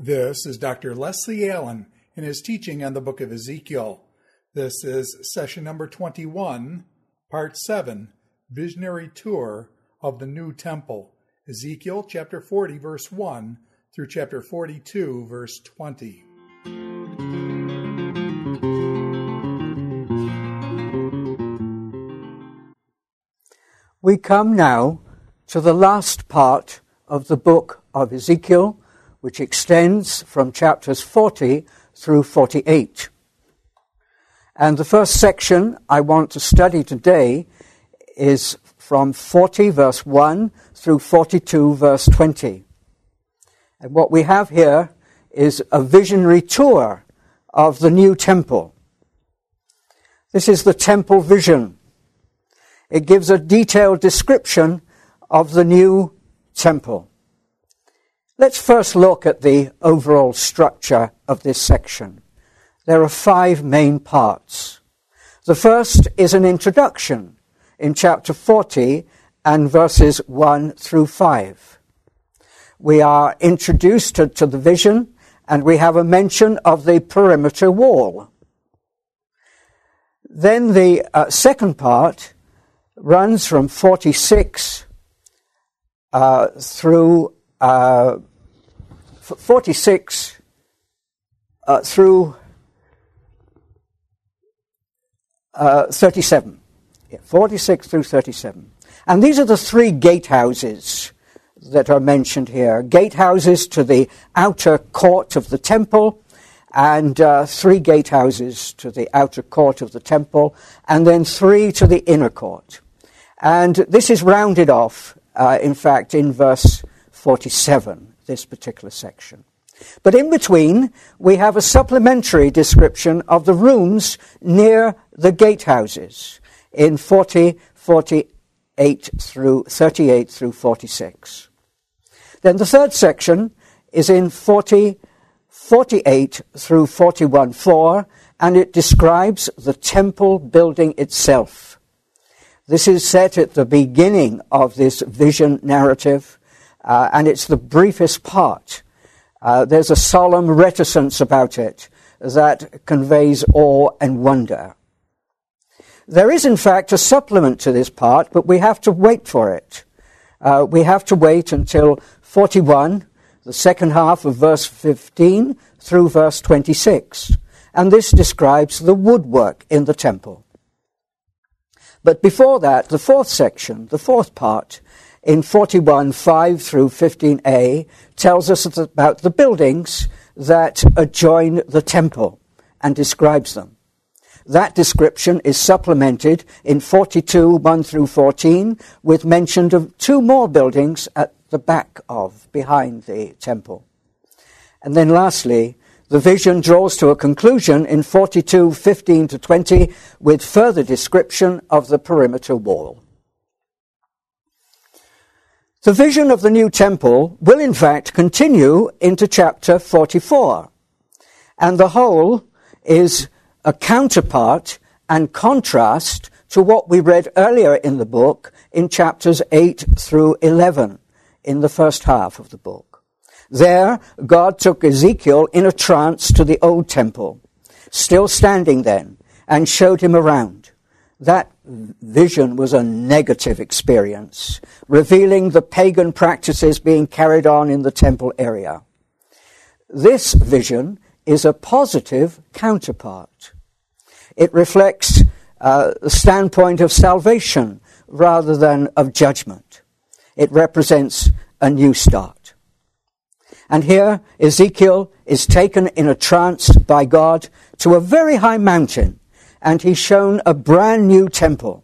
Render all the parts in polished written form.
This is Dr. Leslie Allen in his teaching on the book of Ezekiel. This is session number 21, part 7, Visionary Tour of the New Temple. Ezekiel chapter 40, verse 1 through chapter 42, verse 20. We come now to the last part of the book of Ezekiel, which extends from chapters 40 through 48. And the first section I want to study today is from 40 verse 1 through 42 verse 20. And what we have here is a visionary tour of the new temple. This is the temple vision. It gives a detailed description of the new temple. Let's first look at the overall structure of this section. There are 5 main parts. The first is an introduction in chapter 40 and verses 1 through 5. We are introduced to the vision, and we have a mention of the perimeter wall. Then the second part runs from 46 through 46 through 37. 46 through 37. And these are the 3 gatehouses that are mentioned here. Gatehouses to the outer court of the temple, and 3 gatehouses to the outer court of the temple, and then 3 to the inner court. And this is rounded off, in fact, in verse 47, this particular section. But in between, we have a supplementary description of the rooms near the gatehouses in 40, 48 through 46. Then the third section is in 40, 48 through 41:4, and it describes the temple building itself. This is set at the beginning of this vision narrative, and it's the briefest part. There's a solemn reticence about it that conveys awe and wonder. There is, in fact, a supplement to this part, but we have to wait for it. We have to wait until 41, the second half of verse 15, through verse 26. And this describes the woodwork in the temple. But before that, the fourth section, the fourth part, in 41:5 through 15a, tells us about the buildings that adjoin the temple and describes them. That description is supplemented in 42:1 through 14 with mention of 2 more buildings at the back of, behind the temple. And then lastly, the vision draws to a conclusion in 42:15 to 20 with further description of the perimeter wall. The vision of the new temple will in fact continue into chapter 44, and the whole is a counterpart and contrast to what we read earlier in the book in chapters 8 through 11 in the first half of the book. There, God took Ezekiel in a trance to the old temple, still standing then, and showed him around. That vision was a negative experience, revealing the pagan practices being carried on in the temple area. This vision is a positive counterpart. It reflects the standpoint of salvation rather than of judgment. It represents a new start. And here, Ezekiel is taken in a trance by God to a very high mountain, and he's shown a brand new temple.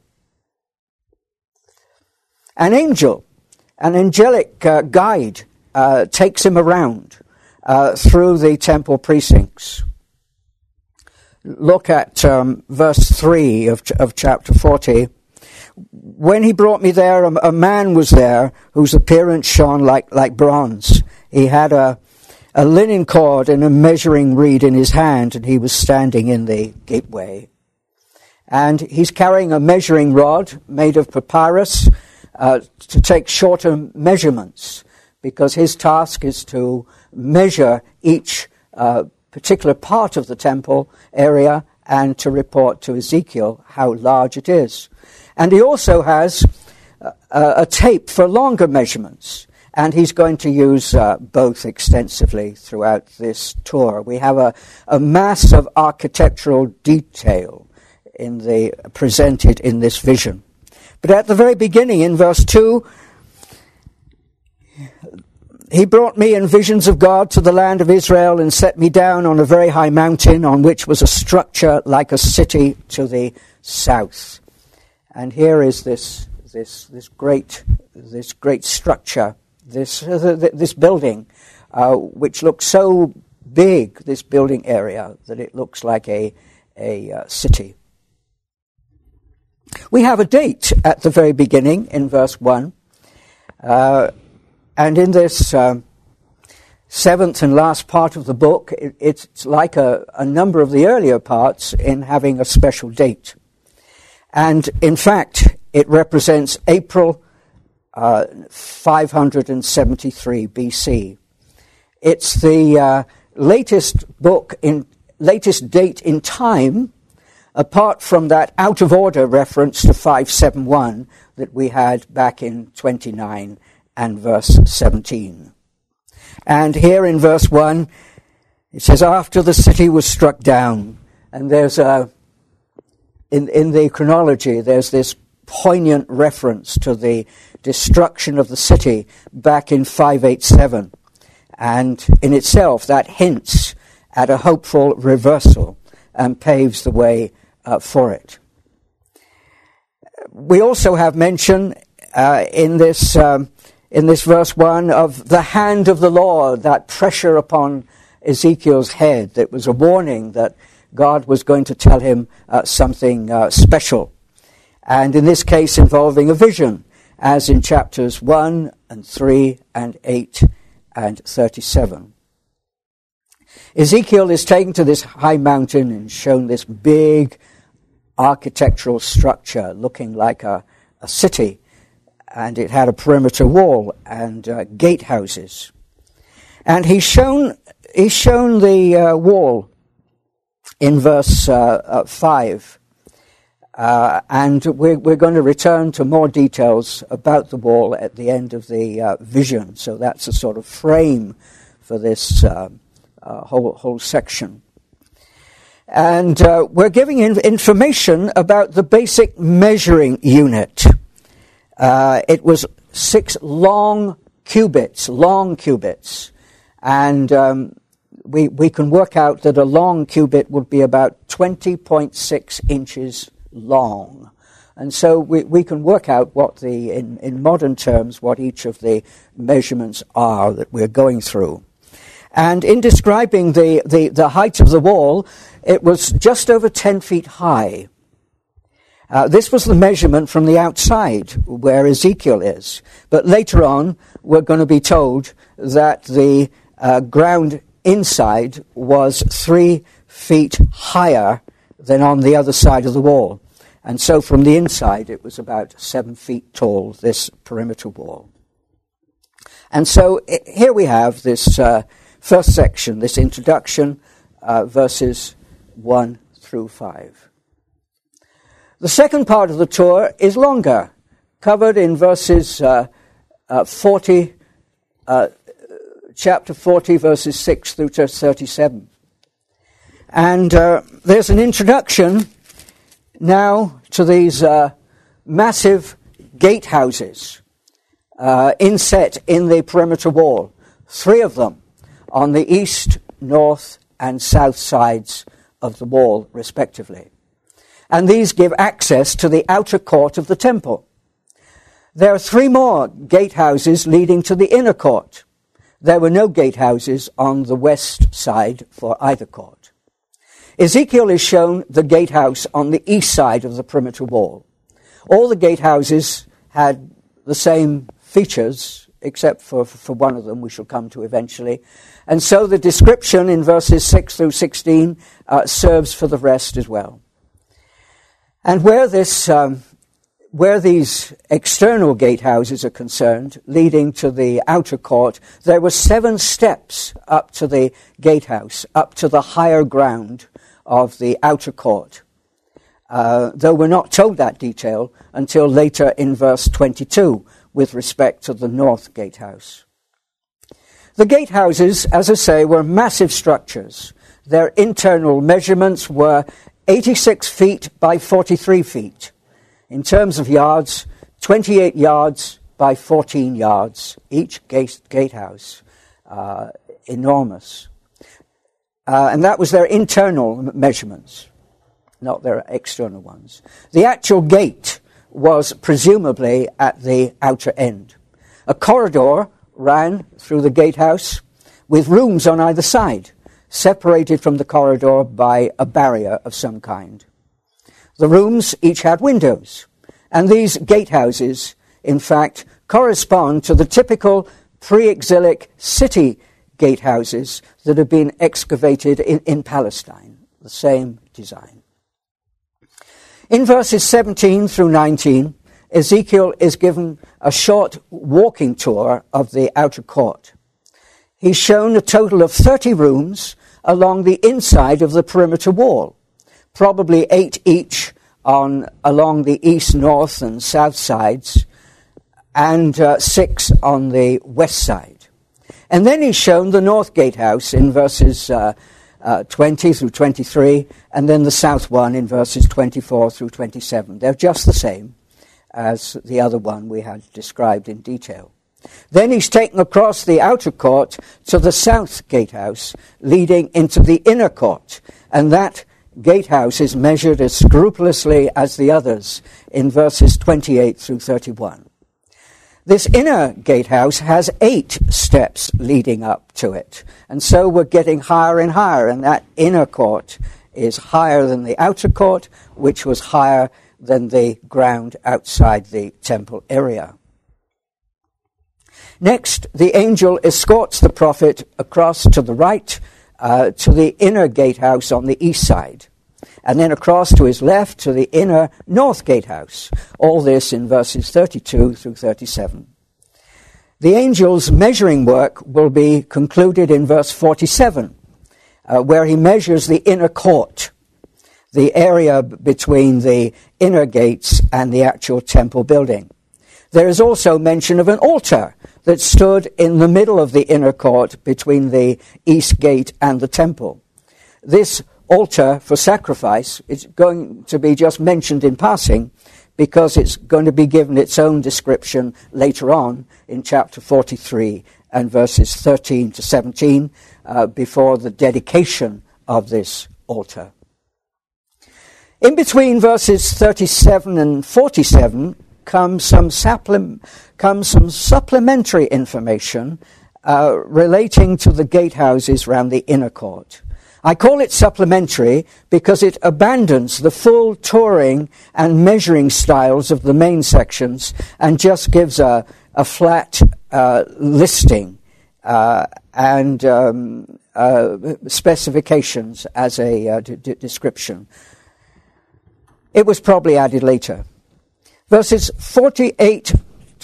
An angel, an angelic guide, takes him around through the temple precincts. Look at verse 3 of chapter 40. When he brought me there, a man was there whose appearance shone like bronze. He had a linen cord and a measuring reed in his hand, and he was standing in the gateway. And he's carrying a measuring rod made of papyrus to take shorter measurements, because his task is to measure each particular part of the temple area and to report to Ezekiel how large it is. And he also has a tape for longer measurements, and he's going to use both extensively throughout this tour. We have a mass of architectural detail presented in this vision. But at the very beginning, in verse 2, he brought me in visions of God to the land of Israel and set me down on a very high mountain on which was a structure like a city to the south. And here is this great structure, this building, which looks so big, this building area, that it looks like a city. We have a date at the very beginning in verse 1. And in this seventh and last part of the book, it's like a number of the earlier parts in having a special date. And in fact, it represents April 573 BC. It's the latest date in time, apart from that out-of-order reference to 571 that we had back in 29 and verse 17. And here in verse 1, it says, after the city was struck down, and there's in the chronology, there's this poignant reference to the destruction of the city back in 587. And in itself, that hints at a hopeful reversal and paves the way for it. We also have mention in this verse 1 of the hand of the Lord, that pressure upon Ezekiel's head that was a warning that God was going to tell him something special. And in this case involving a vision, as in chapters 1 and 3 and 8 and 37. Ezekiel is taken to this high mountain and shown this big architectural structure looking like a city, and it had a perimeter wall and gatehouses. And he's shown the wall in verse 5. And we're going to return to more details about the wall at the end of the vision. So that's a sort of frame for this whole section. And we're giving information about the basic measuring unit. It was 6 long cubits, and we can work out that a long cubit would be about 20.6 inches long. And so we can work out what in modern terms, what each of the measurements are that we're going through. And in describing the height of the wall, it was just over 10 feet high. This was the measurement from the outside, where Ezekiel is. But later on, we're going to be told that the ground inside was 3 feet higher than on the other side of the wall. And so from the inside, it was about 7 feet tall, this perimeter wall. And so here we have this first section, this introduction, verses 1 through 5. The second part of the tour is longer, covered in verses 40, chapter 40, verses 6 through to 37. And there's an introduction now to these massive gatehouses inset in the perimeter wall, 3 of them on the east, north, and south sides of the wall, respectively. And these give access to the outer court of the temple. There are 3 more gatehouses leading to the inner court. There were no gatehouses on the west side for either court. Ezekiel is shown the gatehouse on the east side of the perimeter wall. All the gatehouses had the same features, except for one of them we shall come to eventually. And so the description in verses 6 through 16 serves for the rest as well. And where this where these external gatehouses are concerned, leading to the outer court, there were 7 steps up to the gatehouse, up to the higher ground of the outer court. Though we're not told that detail until later in verse 22 with respect to the north gatehouse. The gatehouses, as I say, were massive structures. Their internal measurements were 86 feet by 43 feet. In terms of yards, 28 yards by 14 yards, each gatehouse. Enormous. And that was their internal measurements, not their external ones. The actual gate was presumably at the outer end. A corridor ran through the gatehouse with rooms on either side, separated from the corridor by a barrier of some kind. The rooms each had windows, and these gatehouses, in fact, correspond to the typical pre-exilic city gatehouses that have been excavated in Palestine, the same design. In verses 17 through 19, Ezekiel is given a short walking tour of the outer court. He's shown a total of 30 rooms along the inside of the perimeter wall, probably 8 each along the east, north, and south sides, and 6 on the west side. And then he's shown the north gatehouse in verses 20 through 23, and then the south one in verses 24 through 27. They're just the same as the other one we had described in detail. Then he's taken across the outer court to the south gatehouse, leading into the inner court, and that gatehouse is measured as scrupulously as the others in verses 28 through 31. This inner gatehouse has 8 steps leading up to it, and so we're getting higher and higher, and that inner court is higher than the outer court, which was higher than the ground outside the temple area. Next, the angel escorts the prophet across to the right, to the inner gatehouse on the east side, and then across to his left to the inner north gatehouse. All this in verses 32 through 37. The angel's measuring work will be concluded in verse 47, where he measures the inner court, the area between the inner gates and the actual temple building. There is also mention of an altar that stood in the middle of the inner court between the east gate and the temple. This altar for sacrifice is going to be just mentioned in passing because it's going to be given its own description later on in chapter 43 and verses 13 to 17 before the dedication of this altar. In between verses 37 and 47 comes some supplementary information relating to the gatehouses round the inner court. I call it supplementary because it abandons the full touring and measuring styles of the main sections and just gives a flat listing and specifications as a description. It was probably added later. Verses 38 to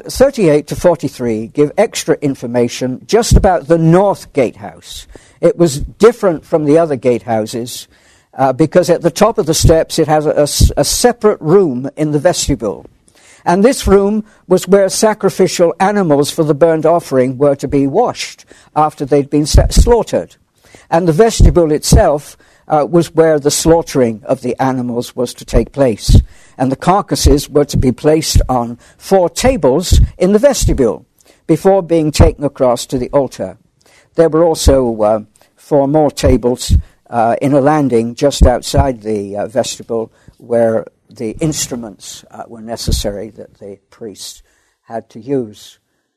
43 give extra information just about the north gatehouse. It was different from the other gatehouses because at the top of the steps it has a separate room in the vestibule. And this room was where sacrificial animals for the burnt offering were to be washed after they'd been slaughtered. And the vestibule itself was where the slaughtering of the animals was to take place. And the carcasses were to be placed on 4 tables in the vestibule before being taken across to the altar. There were also 4 more tables in a landing just outside the vestibule where the instruments were necessary that the priest had to use.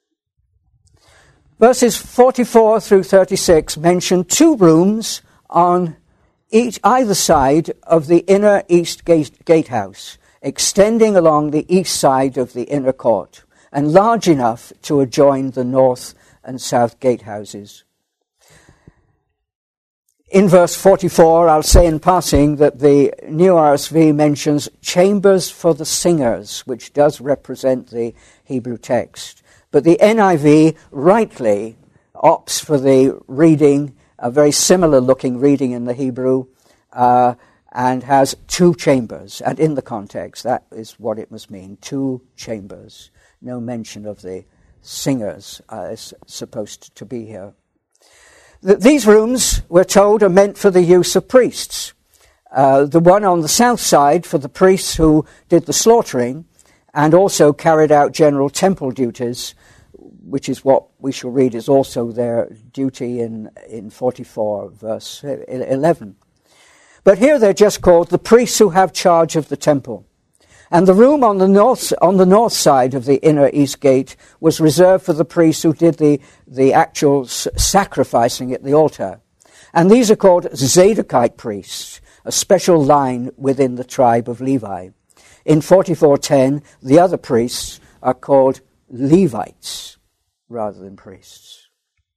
Verses 44 through 36 mention 2 rooms on either side of the inner east gatehouse, extending along the east side of the inner court, and large enough to adjoin the north and south gatehouses. In verse 44, I'll say in passing that the New RSV mentions chambers for the singers, which does represent the Hebrew text. But the NIV rightly opts for the reading, a very similar looking reading in the Hebrew, and has two chambers. And in the context, that is what it must mean, two chambers. No mention of the singers is supposed to be here. These rooms, we're told, are meant for the use of priests. The one on the south side for the priests who did the slaughtering and also carried out general temple duties, which is what we shall read is also their duty in 44, verse 11. But here they're just called the priests who have charge of the temple. And the room on the north side of the inner east gate was reserved for the priests who did the actual sacrificing at the altar. And these are called Zadokite priests, a special line within the tribe of Levi. In 44:10, the other priests are called Levites rather than priests.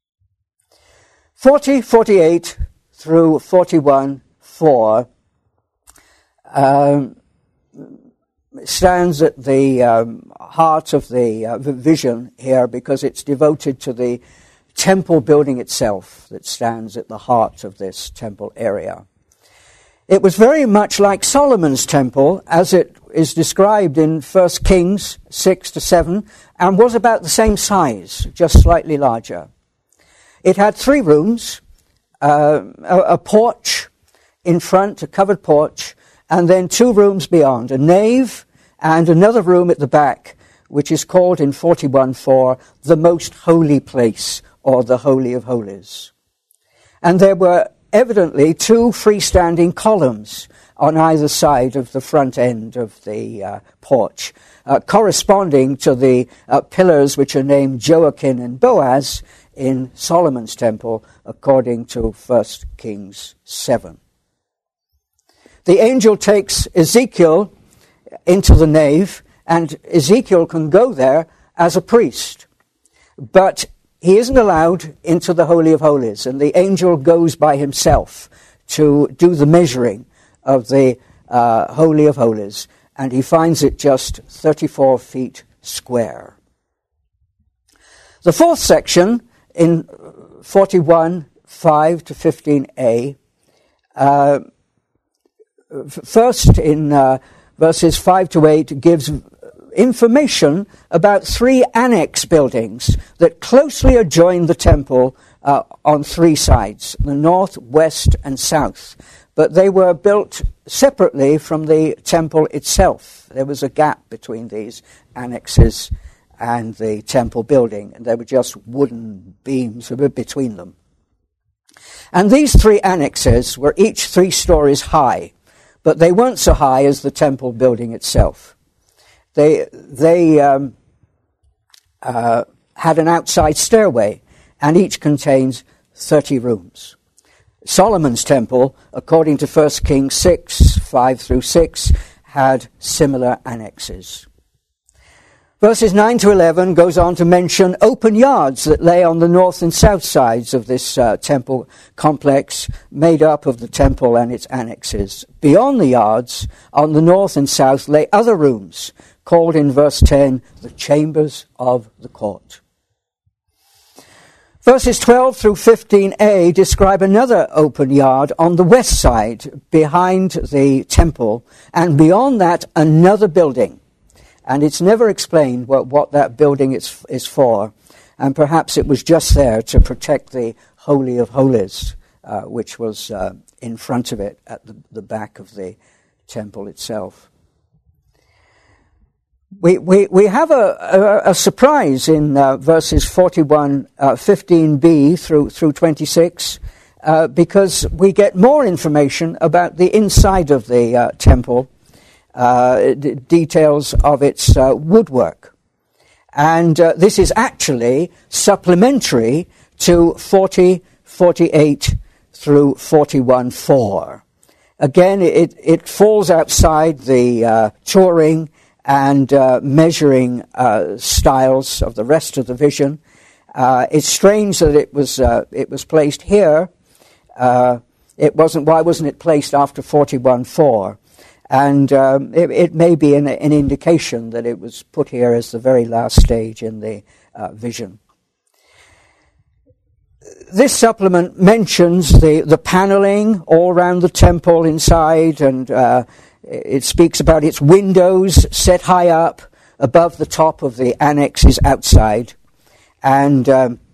40, 48 through 41:4 stands at the heart of the vision here because it's devoted to the temple building itself that stands at the heart of this temple area. It was very much like Solomon's temple as it is described in 1 Kings 6-7 and was about the same size, just slightly larger. It had 3 rooms, a porch in front, a covered porch, and then 2 rooms beyond, a nave and another room at the back, which is called in 41:4 the most holy place, or the Holy of Holies. And there were evidently 2 freestanding columns on either side of the front end of the porch, corresponding to the pillars which are named Joachim and Boaz in Solomon's temple, according to 1 Kings 7. The angel takes Ezekiel into the nave, and Ezekiel can go there as a priest. But he isn't allowed into the Holy of Holies, and the angel goes by himself to do the measuring of the Holy of Holies, and he finds it just 34 feet square. The 4th section, in 41:5 to 15a, first in verses 5 to 8, gives information about 3 annex buildings that closely adjoin the temple on 3 sides, the north, west, and south. But they were built separately from the temple itself. There was a gap between these annexes and the temple building, and there were just wooden beams between them. And these 3 annexes were each 3 stories high, but they weren't so high as the temple building itself. They had an outside stairway, and each contains 30 rooms. Solomon's temple, according to 1 Kings 6:5 through 6, had similar annexes. Verses 9 to 11 goes on to mention open yards that lay on the north and south sides of this temple complex, made up of the temple and its annexes. Beyond the yards, on the north and south, lay other rooms, called in verse 10 the chambers of the court. Verses 12 through 15a describe another open yard on the west side, behind the temple, and beyond that another building. And it's never explained what that building is for. And perhaps it was just there to protect the Holy of Holies, which was in front of it at the back of the temple itself. We have a surprise in verses 15b through 26, because we get more information about the inside of the temple, details of its woodwork. And this is actually supplementary to 40, 48 through 41:4. Again, it falls outside the touring and measuring styles of the rest of the vision. It's strange that it was placed here Why wasn't it placed after 41:4? And it may be an indication that it was put here as the very last stage in the vision. This supplement mentions the paneling all around the temple inside, and it speaks about its windows set high up above the top of the annexes outside. And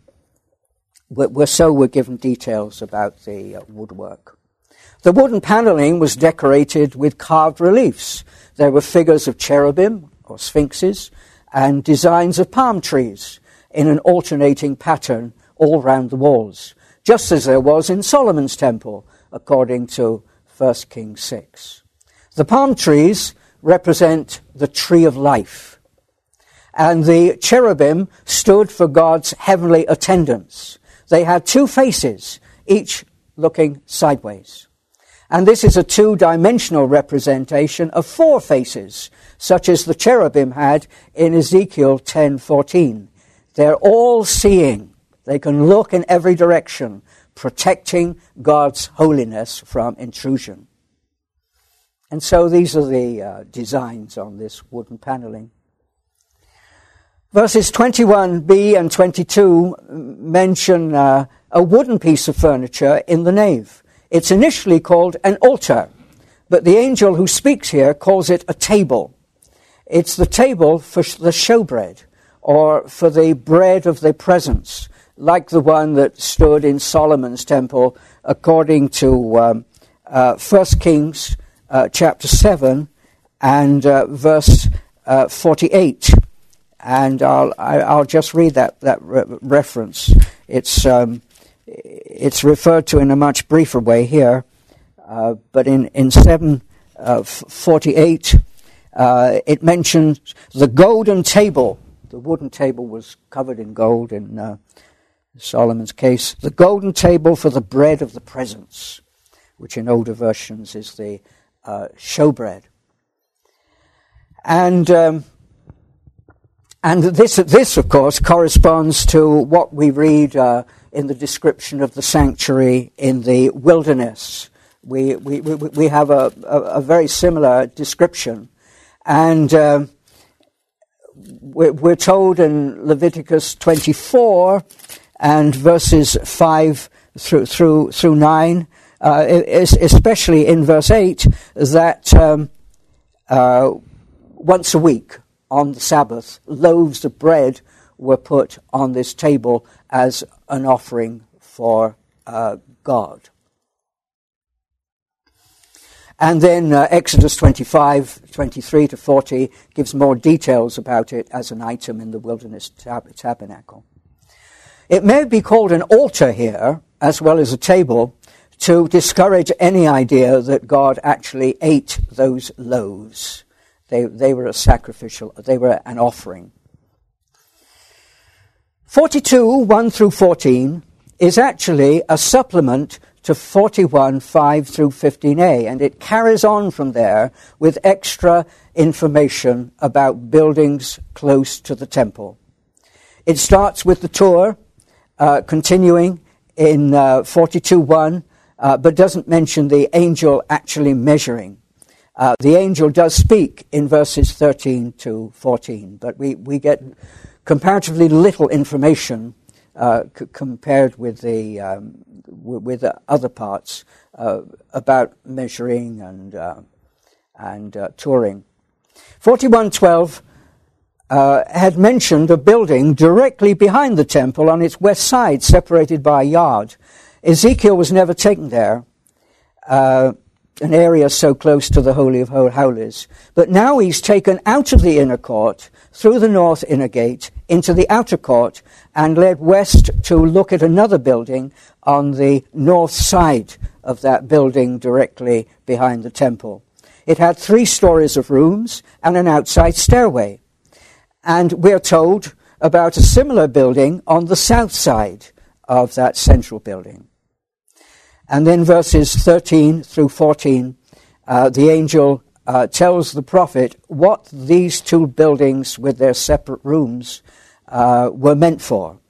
we're given details about the woodwork. The wooden paneling was decorated with carved reliefs. There were figures of cherubim, or sphinxes, and designs of palm trees in an alternating pattern all round the walls, just as there was in Solomon's temple, according to 1 Kings 6. The palm trees represent the tree of life, and the cherubim stood for God's heavenly attendants. They had two faces, each looking sideways. And this is a two-dimensional representation of four faces, such as the cherubim had in Ezekiel 10:14. They're all seeing. They can look in every direction, protecting God's holiness from intrusion. And so these are the designs on this wooden paneling. Verses 21b and 22 mention a wooden piece of furniture in the nave. It's initially called an altar, but the angel who speaks here calls it a table. It's the table for the showbread, or for the bread of the presence, like the one that stood in Solomon's temple, according to 1 Kings chapter 7 and verse 48. And I'll just read that reference. It's referred to in a much briefer way here, but in 7:48, it mentions the golden table. The wooden table was covered in gold in Solomon's case. The golden table for the bread of the presence, which in older versions is the showbread. And this, of course, corresponds to what we read in the description of the sanctuary in the wilderness. We have a very similar description, and we're told in Leviticus 24 and verses 5 through 9, especially in verse 8, that once a week on the Sabbath, loaves of bread were put on this table as an offering for God. And then Exodus 25:23 to 40 gives more details about it as an item in the wilderness tabernacle. It may be called an altar here, as well as a table, to discourage any idea that God actually ate those loaves. They were they were an offering. 42:1 through 14 is actually a supplement to 41:5 through 15a, and it carries on from there with extra information about buildings close to the temple. It starts with the tour, continuing in 42:1, but doesn't mention the angel actually measuring. The angel does speak in verses 13 to 14, but we get comparatively little information compared with the other parts about measuring and touring. 41:12 had mentioned a building directly behind the temple on its west side, separated by a yard. Ezekiel was never taken there, an area so close to the Holy of Holies. But now he's taken out of the inner court, through the north inner gate, into the outer court, and led west to look at another building on the north side of that building directly behind the temple. It had 3 stories of rooms and an outside stairway. And we're told about a similar building on the south side of that central building. And then verses 13 through 14, the angel tells the prophet what these 2 buildings with their separate rooms were meant for.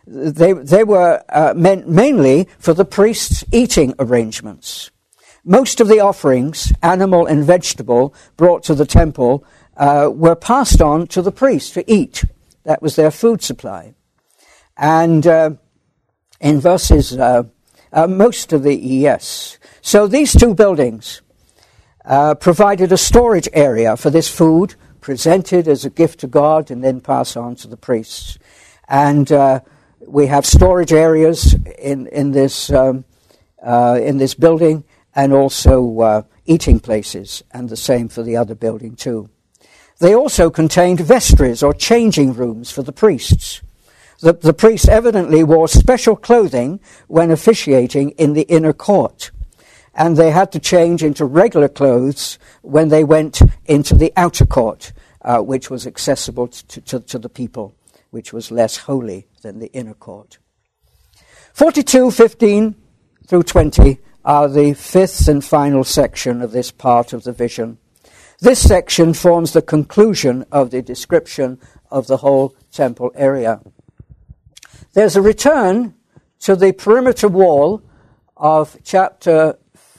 they were meant mainly for the priests' eating arrangements. Most of the offerings, animal and vegetable, brought to the temple were passed on to the priests to eat. That was their food supply. And in verses, most of the, yes. So these two buildings provided a storage area for this food, presented as a gift to God and then passed on to the priests. And we have storage areas in this building, and also eating places, and the same for the other building too. They also contained vestries or changing rooms for the priests. The priests evidently wore special clothing when officiating in the inner court, and they had to change into regular clothes when they went into the outer court, which was accessible to the people, which was less holy than the inner court. 42:15 through 20 are the fifth and final section of this part of the vision. This section forms the conclusion of the description of the whole temple area. There's a return to the perimeter wall of chapter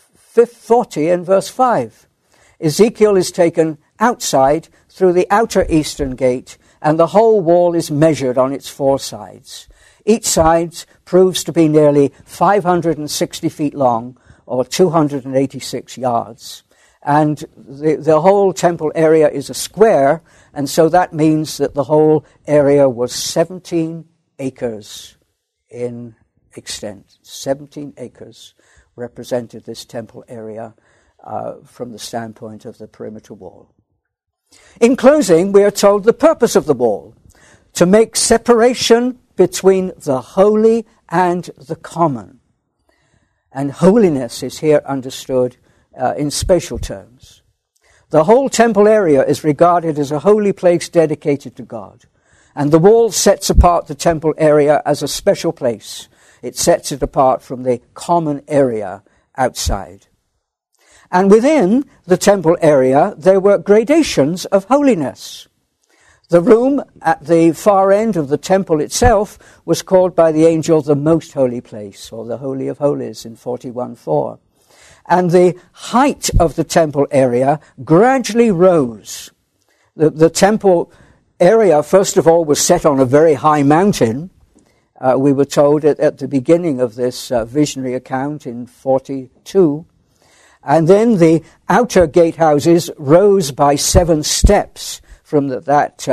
40 and verse 5. Ezekiel is taken outside through the outer eastern gate, and the whole wall is measured on its four sides. Each side proves to be nearly 560 feet long, or 286 yards. And the whole temple area is a square, and so that means that the whole area was 17 acres in extent. 17 acres represented this temple area from the standpoint of the perimeter wall. In closing, we are told the purpose of the wall: to make separation between the holy and the common. And holiness is here understood in spatial terms. The whole temple area is regarded as a holy place dedicated to God. And the wall sets apart the temple area as a special place. It sets it apart from the common area outside. And within the temple area, there were gradations of holiness. The room at the far end of the temple itself was called by the angel the most holy place, or the Holy of Holies in 41:4. And the height of the temple area gradually rose. The temple area, first of all, was set on a very high mountain. We were told at the beginning of this visionary account in 42. And then the outer gatehouses rose by 7 steps from that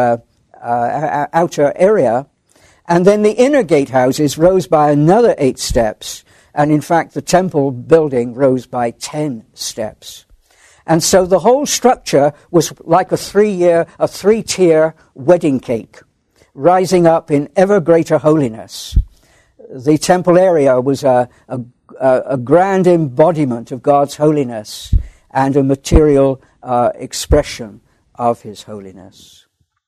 outer area. And then the inner gatehouses rose by another 8 steps. And in fact, the temple building rose by 10 steps. And so the whole structure was like a 3-tier wedding cake, rising up in ever greater holiness. The temple area was a grand embodiment of God's holiness and a material expression of his holiness.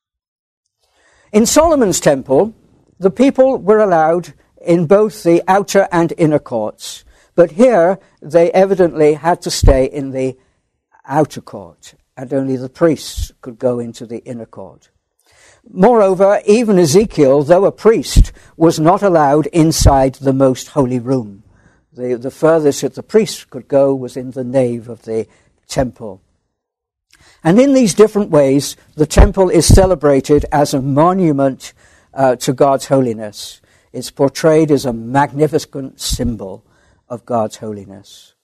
In Solomon's temple, the people were allowed in both the outer and inner courts, but here they evidently had to stay in the outer court, and only the priests could go into the inner court. Moreover, even Ezekiel, though a priest, was not allowed inside the most holy room. The furthest that the priest could go was in the nave of the temple. And in these different ways, the temple is celebrated as a monument to God's holiness. It's portrayed as a magnificent symbol of God's holiness.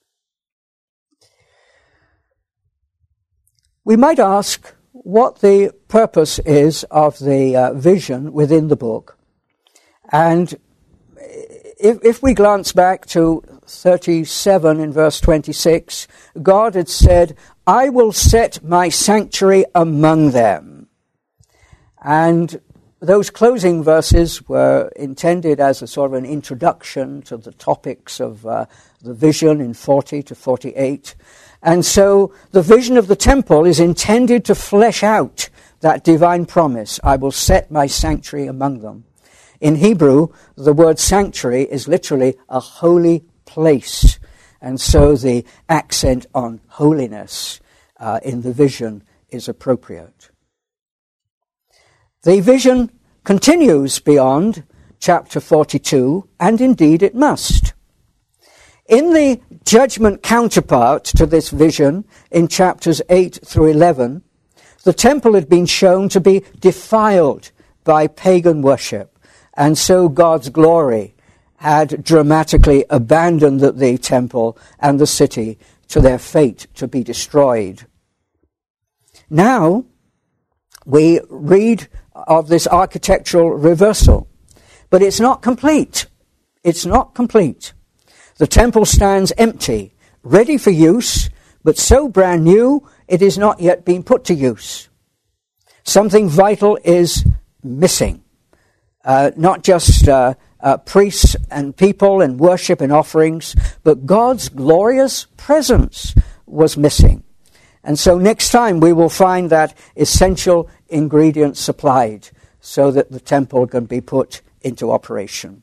We might ask what the purpose is of the vision within the book. And if we glance back to 37 in verse 26, God had said, "I will set my sanctuary among them." And those closing verses were intended as a sort of an introduction to the topics of the vision in 40 to 48. And so the vision of the temple is intended to flesh out that divine promise, "I will set my sanctuary among them." In Hebrew, the word sanctuary is literally a holy place. And so the accent on holiness in the vision is appropriate. The vision continues beyond chapter 42, and indeed it must. In the judgment counterpart to this vision, in chapters 8 through 11, the temple had been shown to be defiled by pagan worship, and so God's glory had dramatically abandoned the temple and the city to their fate to be destroyed. Now, we read of this architectural reversal, but it's not complete. It's not complete. The temple stands empty, ready for use, but so brand new it is not yet being put to use. Something vital is missing. Not just priests and people and worship and offerings, but God's glorious presence was missing. And so next time we will find that essential ingredient supplied so that the temple can be put into operation.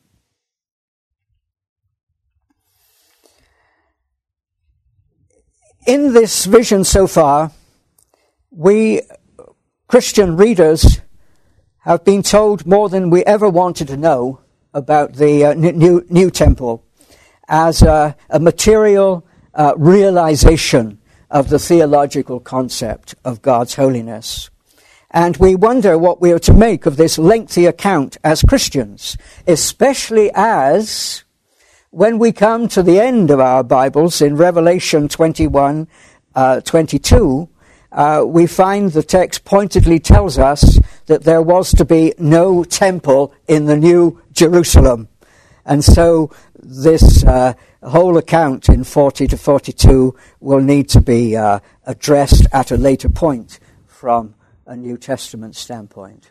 In this vision so far, we Christian readers have been told more than we ever wanted to know about the new temple as a material realization of the theological concept of God's holiness. And we wonder what we are to make of this lengthy account as Christians, especially as when we come to the end of our Bibles in Revelation 21, 22, we find the text pointedly tells us that there was to be no temple in the New Jerusalem. And so this whole account in 40 to 42 will need to be addressed at a later point from a New Testament standpoint.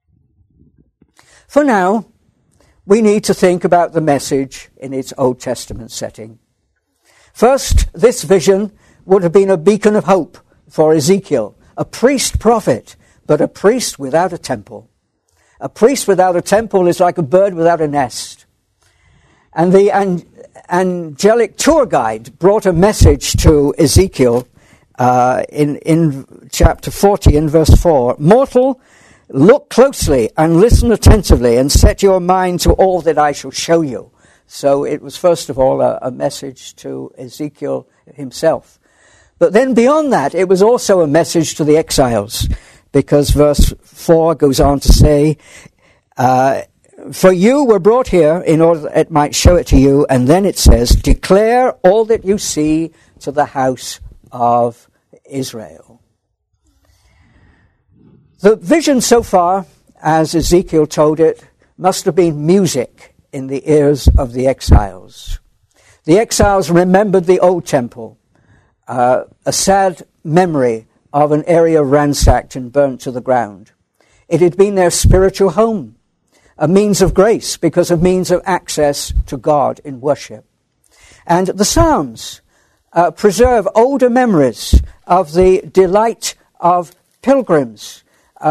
For now, we need to think about the message in its Old Testament setting. First, this vision would have been a beacon of hope for Ezekiel, a priest prophet, but a priest without a temple. A priest without a temple is like a bird without a nest. And the angelic tour guide brought a message to Ezekiel in chapter 40 in verse 4. Mortal, look closely and listen attentively and set your mind to all that I shall show you. So it was first of all a message to Ezekiel himself. But then beyond that, it was also a message to the exiles, because verse 4 goes on to say, for you were brought here in order that it might show it to you, and then it says, declare all that you see to the house of Israel. The vision so far, as Ezekiel told it, must have been music in the ears of the exiles. The exiles remembered the old temple, a sad memory of an area ransacked and burnt to the ground. It had been their spiritual home, a means of grace because of means of access to God in worship. And the Psalms preserve older memories of the delight of pilgrims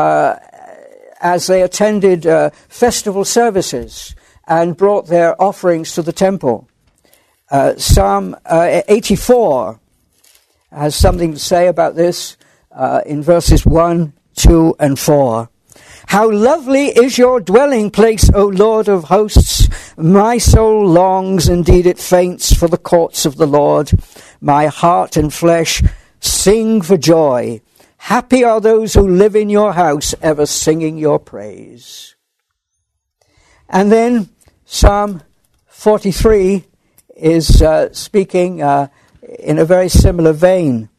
as they attended festival services and brought their offerings to the temple. Psalm 84 has something to say about this in verses 1, 2, and 4. How lovely is your dwelling place, O Lord of hosts! My soul longs, indeed it faints, for the courts of the Lord. My heart and flesh sing for joy. Happy are those who live in your house, ever singing your praise. And then Psalm 43 is speaking in a very similar vein.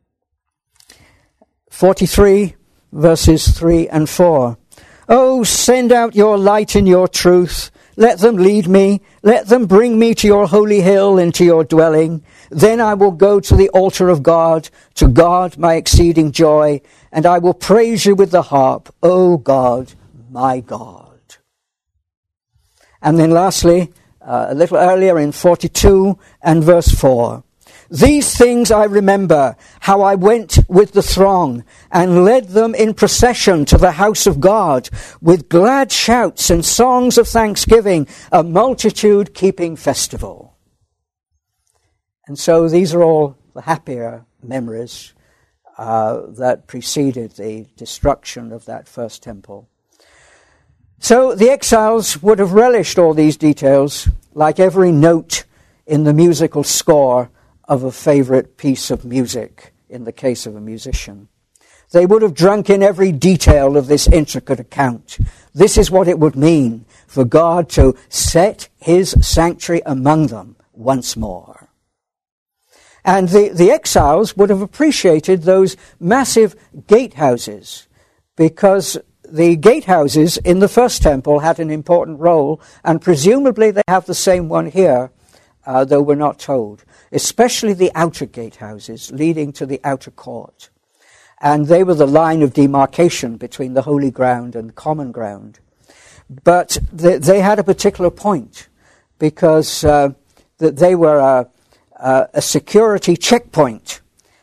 43 verses 3 and 4. Oh, send out your light and your truth. Let them lead me. Let them bring me to your holy hill and to your dwelling. Then I will go to the altar of God, to God my exceeding joy, and I will praise you with the harp, O God, my God. And then lastly, a little earlier in 42 and verse 4. These things I remember, how I went with the throng and led them in procession to the house of God with glad shouts and songs of thanksgiving, a multitude keeping festival. And so these are all the happier memories that preceded the destruction of that first temple. So the exiles would have relished all these details, like every note in the musical score of a favorite piece of music, in the case of a musician. They would have drunk in every detail of this intricate account. This is what it would mean for God to set his sanctuary among them once more. And the exiles would have appreciated those massive gatehouses, because the gatehouses in the first temple had an important role, and presumably they have the same one here, though we're not told, especially the outer gatehouses leading to the outer court. And they were the line of demarcation between the holy ground and the common ground. But they had a particular point, because they were a security checkpoint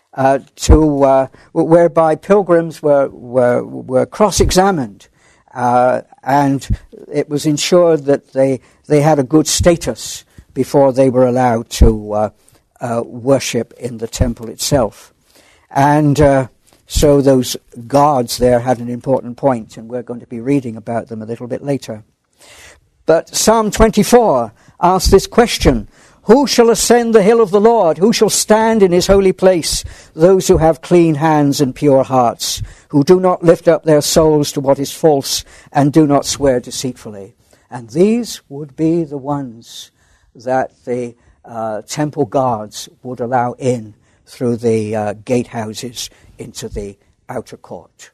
whereby pilgrims were cross-examined, and it was ensured that they had a good status before they were allowed to worship in the temple itself. And so those guards there had an important point, and we're going to be reading about them a little bit later. But Psalm 24 asks this question: who shall ascend the hill of the Lord? Who shall stand in his holy place? Those who have clean hands and pure hearts, who do not lift up their souls to what is false and do not swear deceitfully. And these would be the ones that the temple guards would allow in through the gatehouses into the outer court.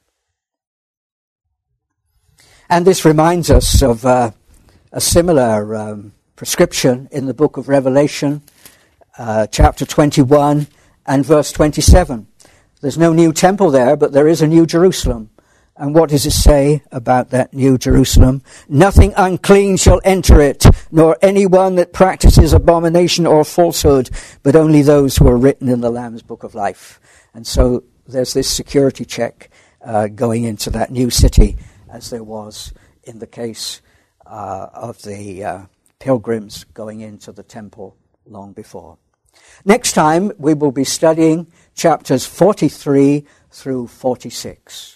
And this reminds us of a similar prescription in the book of Revelation, chapter 21 and verse 27. There's no new temple there, but there is a new Jerusalem. And what does it say about that new Jerusalem? Nothing unclean shall enter it, nor anyone that practices abomination or falsehood, but only those who are written in the Lamb's book of life. And so there's this security check going into that new city, as there was in the case of the pilgrims going into the temple long before. Next time we will be studying chapters 43 through 46.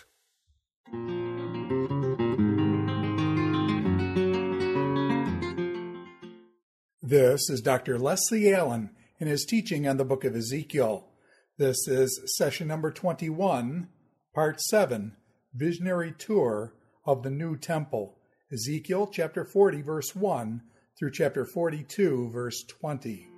This is Dr. Leslie Allen in his teaching on the book of Ezekiel. This is session number 21, part 7, Visionary Tour of the New Temple. Ezekiel chapter 40, verse 1 through chapter 42, verse 20.